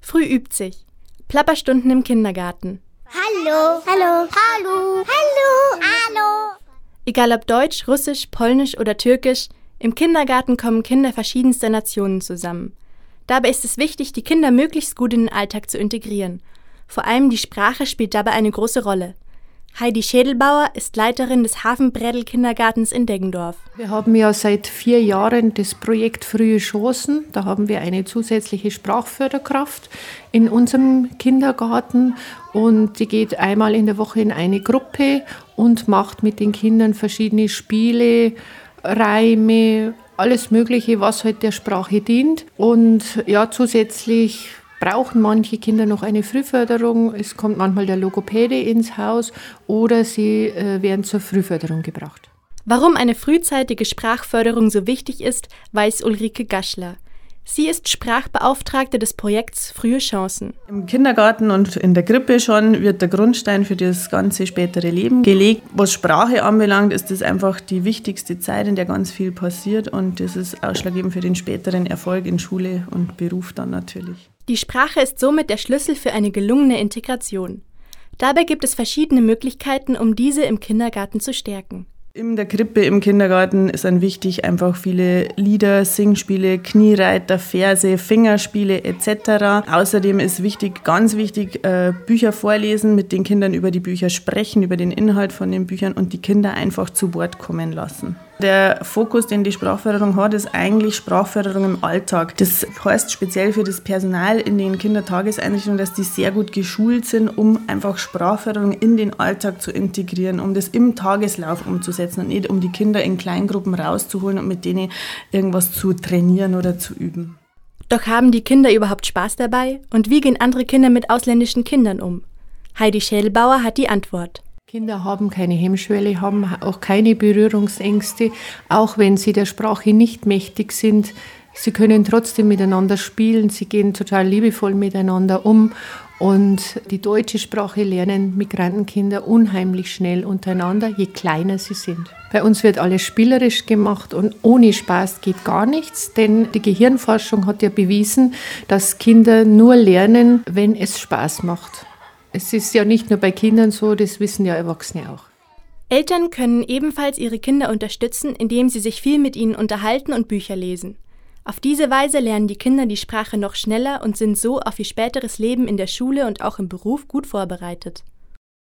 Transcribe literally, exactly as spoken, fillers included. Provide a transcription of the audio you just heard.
Früh übt sich. Plapperstunden im Kindergarten. Hallo. Hallo. Hallo. Hallo. Hallo. Egal ob Deutsch, Russisch, Polnisch oder Türkisch, im Kindergarten kommen Kinder verschiedenster Nationen zusammen. Dabei ist es wichtig, die Kinder möglichst gut in den Alltag zu integrieren. Vor allem die Sprache spielt dabei eine große Rolle. Heidi Schädelbauer ist Leiterin des Hafenbrädel-Kindergartens in Deggendorf. Wir haben ja seit vier Jahren das Projekt Frühe Chancen. Da haben wir eine zusätzliche Sprachförderkraft in unserem Kindergarten und die geht einmal in der Woche in eine Gruppe und macht mit den Kindern verschiedene Spiele, Reime, alles Mögliche, was halt der Sprache dient. Und ja, zusätzlich brauchen manche Kinder noch eine Frühförderung. Es kommt manchmal der Logopäde ins Haus oder sie äh, werden zur Frühförderung gebracht. Warum eine frühzeitige Sprachförderung so wichtig ist, weiß Ulrike Gaschler. Sie ist Sprachbeauftragte des Projekts Frühe Chancen. Im Kindergarten und in der Krippe schon wird der Grundstein für das ganze spätere Leben gelegt. Was Sprache anbelangt, ist das einfach die wichtigste Zeit, in der ganz viel passiert und das ist ausschlaggebend für den späteren Erfolg in Schule und Beruf dann natürlich. Die Sprache ist somit der Schlüssel für eine gelungene Integration. Dabei gibt es verschiedene Möglichkeiten, um diese im Kindergarten zu stärken. In der Krippe, im Kindergarten sind wichtig einfach viele Lieder, Singspiele, Kniereiter, Verse, Fingerspiele et cetera. Außerdem ist wichtig, ganz wichtig, Bücher vorlesen, mit den Kindern über die Bücher sprechen, über den Inhalt von den Büchern und die Kinder einfach zu Wort kommen lassen. Der Fokus, den die Sprachförderung hat, ist eigentlich Sprachförderung im Alltag. Das heißt speziell für das Personal in den Kindertageseinrichtungen, dass die sehr gut geschult sind, um einfach Sprachförderung in den Alltag zu integrieren, um das im Tageslauf umzusetzen und nicht um die Kinder in Kleingruppen rauszuholen und mit denen irgendwas zu trainieren oder zu üben. Doch haben die Kinder überhaupt Spaß dabei? Und wie gehen andere Kinder mit ausländischen Kindern um? Heidi Schädelbauer hat die Antwort. Kinder haben keine Hemmschwelle, haben auch keine Berührungsängste, auch wenn sie der Sprache nicht mächtig sind. Sie können trotzdem miteinander spielen, sie gehen total liebevoll miteinander um. Und die deutsche Sprache lernen Migrantenkinder unheimlich schnell untereinander, je kleiner sie sind. Bei uns wird alles spielerisch gemacht und ohne Spaß geht gar nichts, denn die Gehirnforschung hat ja bewiesen, dass Kinder nur lernen, wenn es Spaß macht. Es ist ja nicht nur bei Kindern so, das wissen ja Erwachsene auch. Eltern können ebenfalls ihre Kinder unterstützen, indem sie sich viel mit ihnen unterhalten und Bücher lesen. Auf diese Weise lernen die Kinder die Sprache noch schneller und sind so auf ihr späteres Leben in der Schule und auch im Beruf gut vorbereitet.